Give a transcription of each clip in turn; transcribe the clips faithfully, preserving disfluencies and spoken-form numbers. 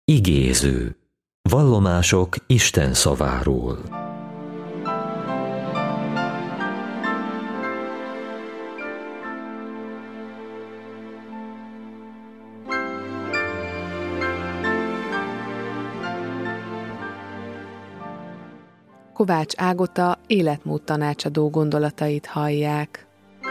Igéző. Vallomások Isten szaváról. Kovács Ágota életmód tanácsadó gondolatait hallják.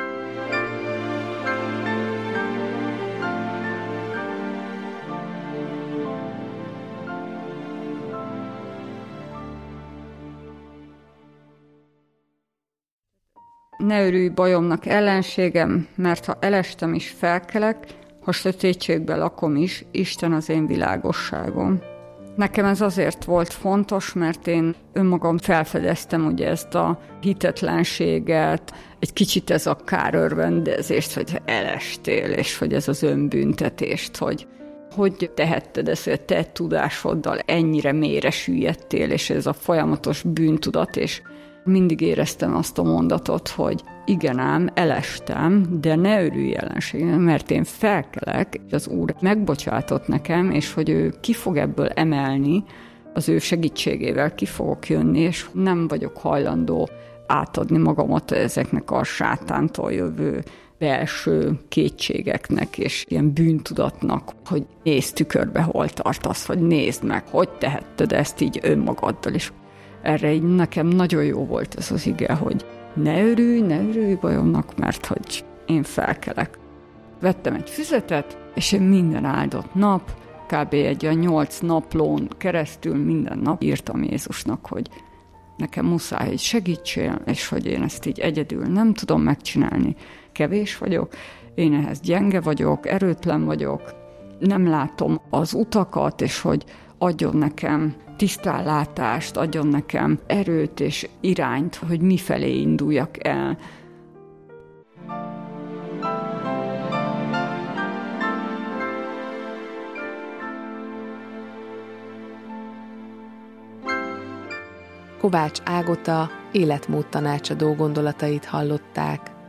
Ne örülj bajomnak, ellenségem, mert ha elestem is felkelek, ha sötétségben lakom is, Isten az én világosságom. Nekem ez azért volt fontos, mert én önmagam felfedeztem ugye ezt a hitetlenséget, egy kicsit ez a kárörvendezést, hogy elestél, és hogy ez az önbüntetést, hogy hogy tehetted ezt, hogy a te tudásoddal ennyire mélyre süllyedtél, és ez a folyamatos bűntudat, és mindig éreztem azt a mondatot, hogy igen ám, elestem, de ne örülj ellenségem, mert én felkelek, és az Úr megbocsátott nekem, és hogy ő ki fog ebből emelni, az ő segítségével ki fogok jönni, és nem vagyok hajlandó átadni magamat ezeknek a sátántól jövő belső kétségeknek, és ilyen bűntudatnak, hogy nézd tükörbe, hol tartasz, hogy nézd meg, hogy tehetted ezt így önmagaddal is. Erre így nekem nagyon jó volt ez az ige, hogy ne örülj, ne örülj bajomnak, mert hogy én felkelek. Vettem egy füzetet, és én minden áldott nap, kb. Egy olyan nyolc naplón keresztül minden nap írtam Jézusnak, hogy nekem muszáj, hogy segítsél, és hogy én ezt így egyedül nem tudom megcsinálni. Kevés vagyok, én ehhez gyenge vagyok, erőtlen vagyok, nem látom az utakat, és hogy adjon nekem tisztánlátást, adjon nekem erőt és irányt, hogy mifelé induljak el. Kovács Ágota életmód tanácsadó gondolatait hallották.